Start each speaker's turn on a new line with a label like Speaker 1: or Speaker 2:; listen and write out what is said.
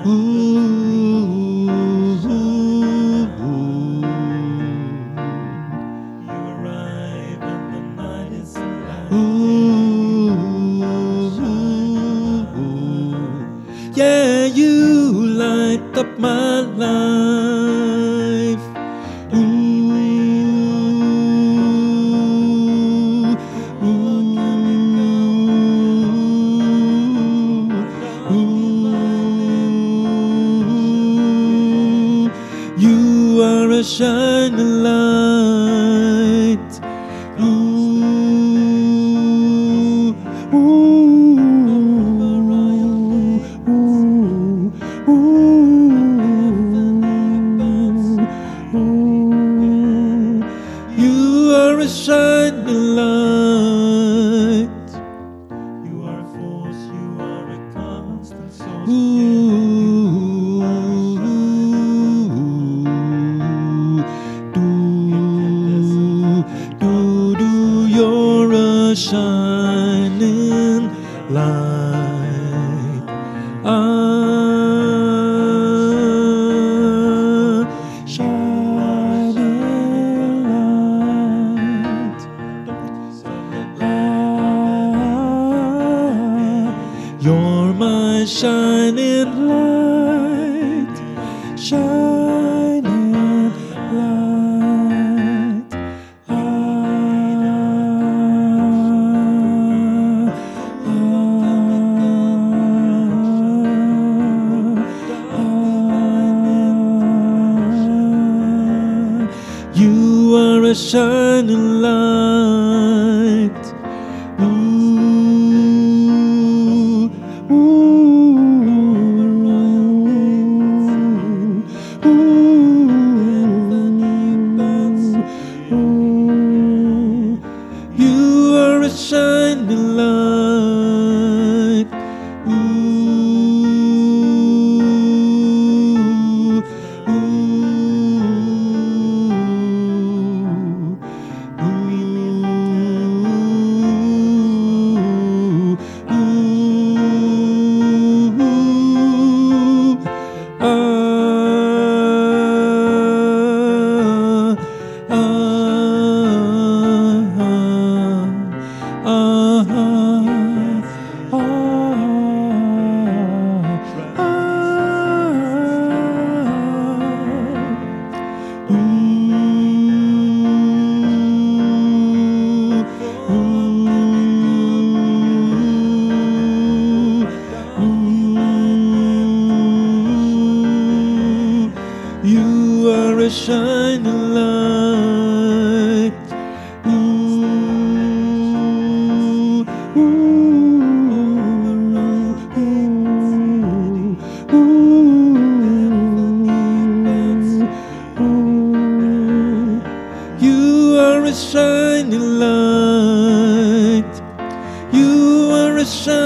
Speaker 1: Ooh,
Speaker 2: You arrive and the night is alive.
Speaker 1: Yeah, you light up my life. You are a shining light. You are a shining light.
Speaker 2: You are a force, you are a constant source.
Speaker 1: You're a shining light. Shining light. You're my shining light, shining light. You are a shining light. You are a shining light. You are a shining light. You are a shining light. You are a shining